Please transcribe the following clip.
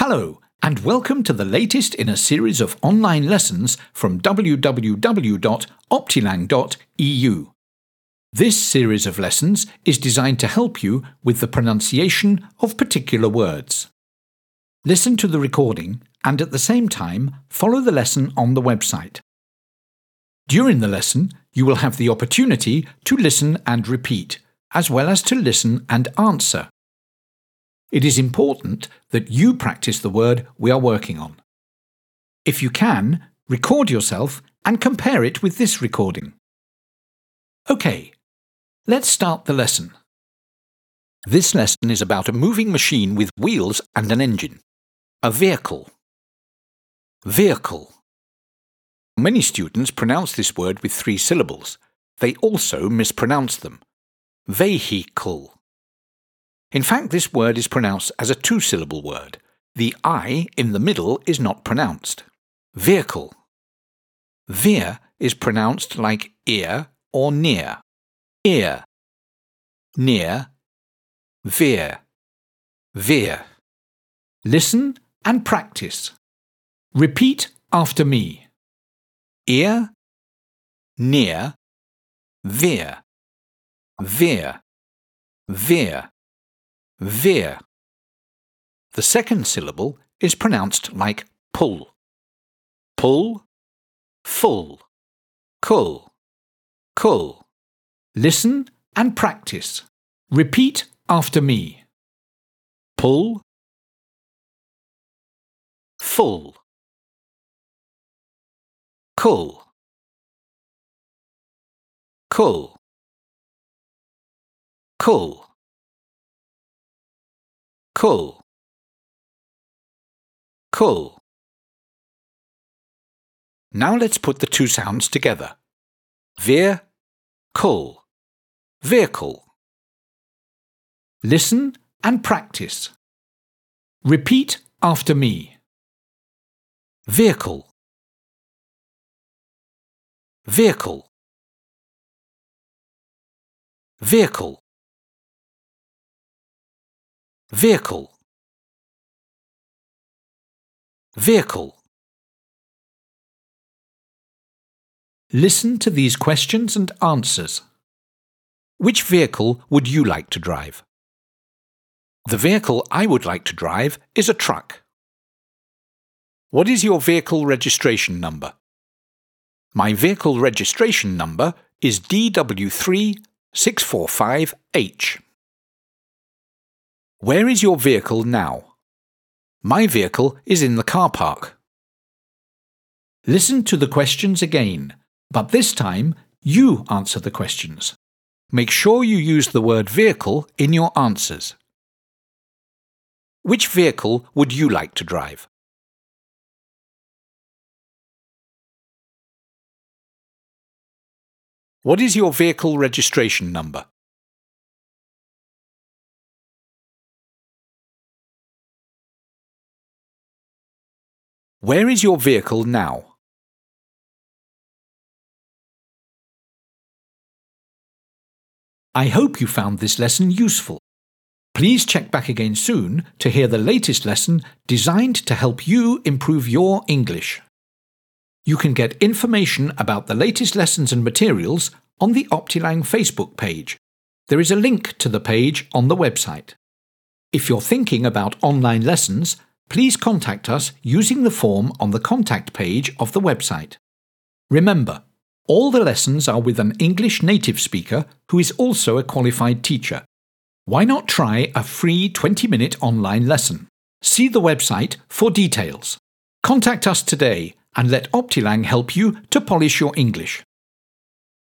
Hello, and welcome to the latest in a series of online lessons from www.optilang.eu. This series of lessons is designed to help you with the pronunciation of particular words. Listen to the recording and at the same time follow the lesson on the website. During the lesson, you will have the opportunity to listen and repeat, as well as to listen and answer. It is important that you practice the word we are working on. If you can, record yourself and compare it with this recording. OK, let's start the lesson. This lesson is about a moving machine with wheels and an engine. A vehicle. Vehicle. Many students pronounce this word with 3 syllables. They also mispronounce them. Vehicle. In fact, this word is pronounced as a 2-syllable word. The I in the middle is not pronounced. Vehicle. Veer is pronounced like ear or near. Ear. Near. Veer. Veer. Listen and practice. Repeat after me. Ear. Near. Veer. Veer. Veer. Veer. The second syllable is pronounced like pull. Pull, full, cull, cull. Listen and practice. Repeat after me. Pull, full, cull, cull, cull. Cull. Cull. Now let's put the 2 sounds together. Veer, cull. Vehicle. Listen and practice. Repeat after me. Vehicle. Vehicle. Vehicle. Vehicle. Vehicle. Listen to these questions and answers. Which vehicle would you like to drive? The vehicle I would like to drive is a truck. What is your vehicle registration number? My vehicle registration number is DW3645H. Where is your vehicle now? My vehicle is in the car park. Listen to the questions again, but this time you answer the questions. Make sure you use the word vehicle in your answers. Which vehicle would you like to drive? What is your vehicle registration number? Where is your vehicle now? I hope you found this lesson useful. Please check back again soon to hear the latest lesson designed to help you improve your English. You can get information about the latest lessons and materials on the Optilang Facebook page. There is a link to the page on the website. If you're thinking about online lessons, please contact us using the form on the contact page of the website. Remember, all the lessons are with an English native speaker who is also a qualified teacher. Why not try a free 20-minute online lesson? See the website for details. Contact us today and let Optilang help you to polish your English.